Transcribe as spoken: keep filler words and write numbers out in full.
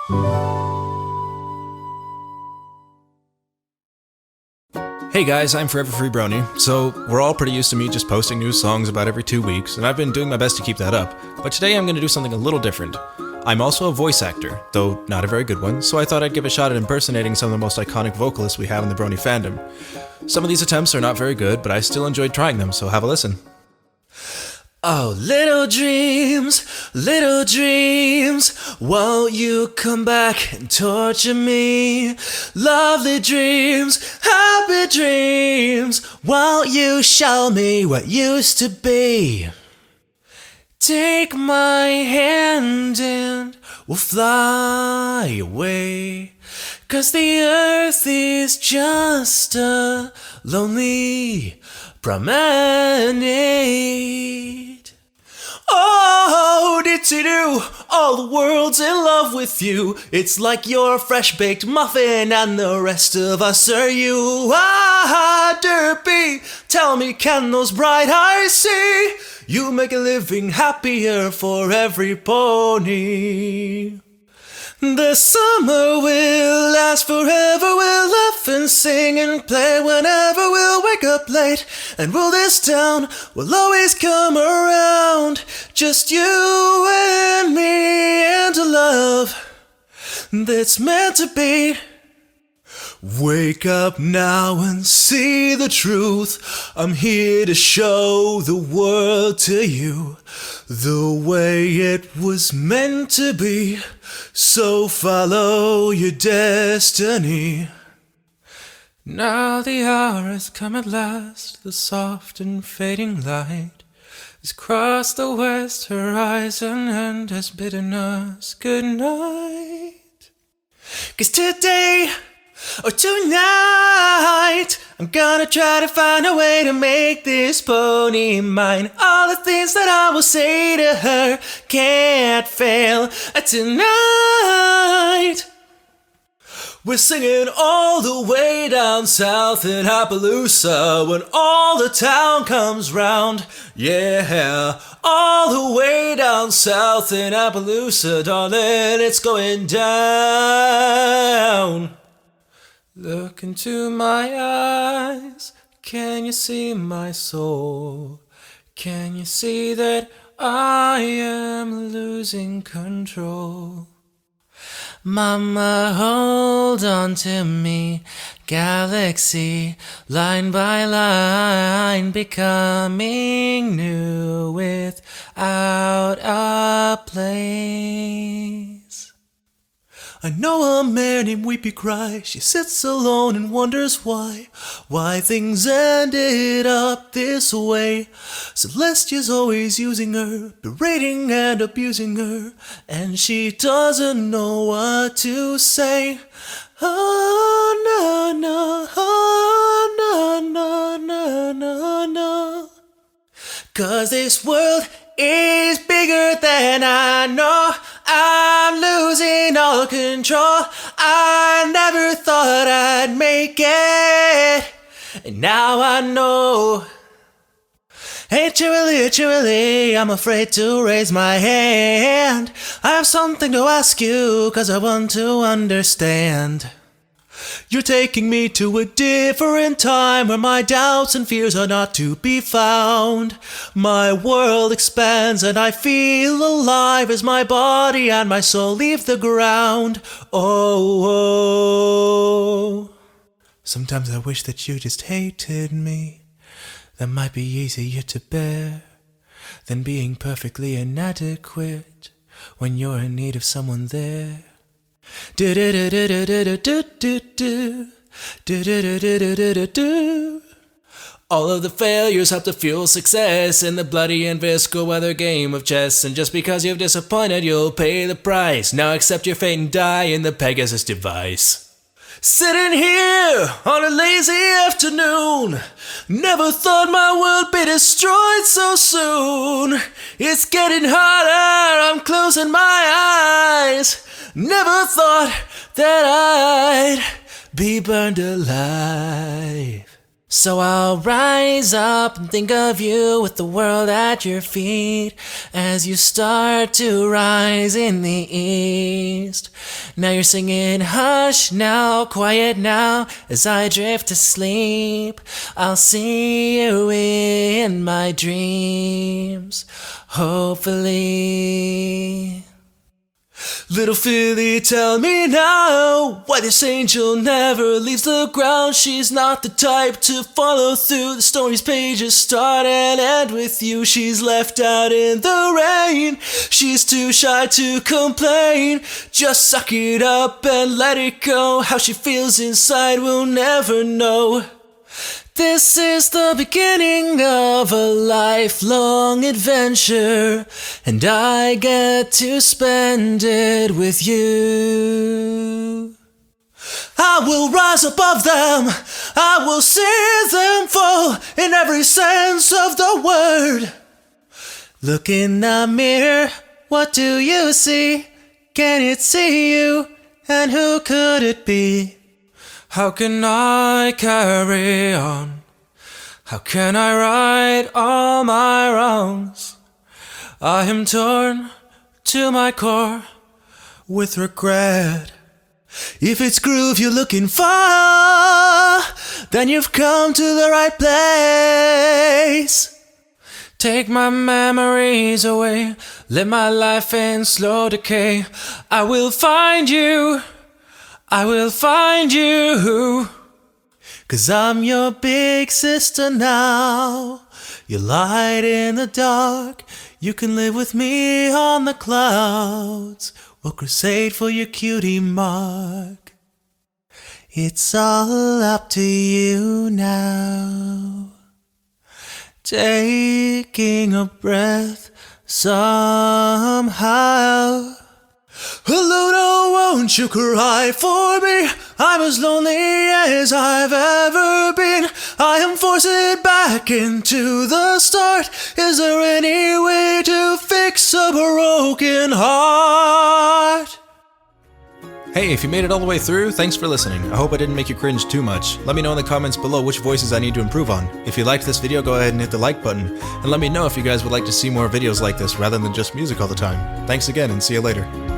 Hey guys, I'm Forever Free Brony. So, we're all pretty used to me just posting new songs about every two weeks, and I've been doing my best to keep that up. But today I'm going to do something a little different. I'm also a voice actor, though not a very good one, so I thought I'd give a shot at impersonating some of the most iconic vocalists we have in the Brony fandom. Some of these attempts are not very good, but I still enjoyed trying them, so have a listen. Oh, little dreams, little dreams, won't you come back and torture me? Lovely dreams, happy dreams, won't you show me what used to be? Take my hand and we'll fly away, 'cause the earth is just a lonely promenade. Oh, did-to-do, all the world's in love with you. It's like you're a fresh-baked muffin and the rest of us are you. Ah, Derpy, tell me, can those bright eyes see? You make a living happier for every pony. The summer will last forever, we'll laugh and sing and play whenever we'll wake up late and rule this town, we'll always come around, just you and me and a love that's meant to be. Wake up now and see the truth, I'm here to show the world to you, the way it was meant to be. So follow your destiny. Now the hour has come at last, the soft and fading light has crossed the west horizon and has bidden us good night. 'Cause today or tonight, I'm gonna try to find a way to make this pony mine. All the things that I will say to her can't fail tonight. We're singing all the way down south in Appaloosa when all the town comes round. Yeah, all the way down south in Appaloosa, darling, it's going down. Look into my eyes, can you see my soul? Can you see that I am losing control? Mama, hold on to me, galaxy, line by line, becoming new without a place. I know a mare named Weepy Cry, she sits alone and wonders why, why things ended up this way. Celestia's always using her, berating and abusing her, and she doesn't know what to say. Oh no, no, oh no, no, no, no, no. 'Cause this world is bigger than I know. I'm losing all control. I never thought I'd make it, and now I know. Hey, cheerily, cheerily, I'm afraid to raise my hand. I have something to ask you, 'cause I want to understand. You're taking me to a different time where my doubts and fears are not to be found. My world expands and I feel alive as my body and my soul leave the ground. Oh, oh. Sometimes I wish that you just hated me. That might be easier to bear than being perfectly inadequate when you're in need of someone there. Do do do do do do do do do do do do do do do. All of the failures help to fuel success in the bloody and visceral weather game of chess. And just because you've disappointed, you'll pay the price. Now accept your fate and die in the Pegasus device. Sitting here on a lazy afternoon, never thought my world be destroyed so soon. It's getting harder, I'm closing my eyes. Never thought that I'd be burned alive. So I'll rise up and think of you with the world at your feet as you start to rise in the east. Now you're singing, hush now, quiet now, as I drift to sleep. I'll see you in my dreams, hopefully. Little Philly, tell me now why this angel never leaves the ground. She's not the type to follow through. The story's pages start and end with you. She's left out in the rain. She's too shy to complain. Just suck it up and let it go. How she feels inside we'll never know. This is the beginning of a lifelong adventure, and I get to spend it with you. I will rise above them, I will see them fall in every sense of the word. Look in the mirror, what do you see? Can it see you? And who could it be? How can I carry on? How can I right all my wrongs? I am torn to my core with regret. If it's groove you're looking for, then you've come to the right place. Take my memories away, let my life in slow decay. I will find you, I will find you, 'cause I'm your big sister now. Your light in the dark, you can live with me on the clouds. We'll crusade for your cutie mark. It's all up to you now. Taking a breath somehow. Luna, won't you cry for me? I'm as lonely as I've ever been. I am forced back into the start. Is there any way to fix a broken heart? Hey, if you made it all the way through, thanks for listening. I hope I didn't make you cringe too much. Let me know in the comments below which voices I need to improve on. If you liked this video, go ahead and hit the like button. And let me know if you guys would like to see more videos like this rather than just music all the time. Thanks again and see you later.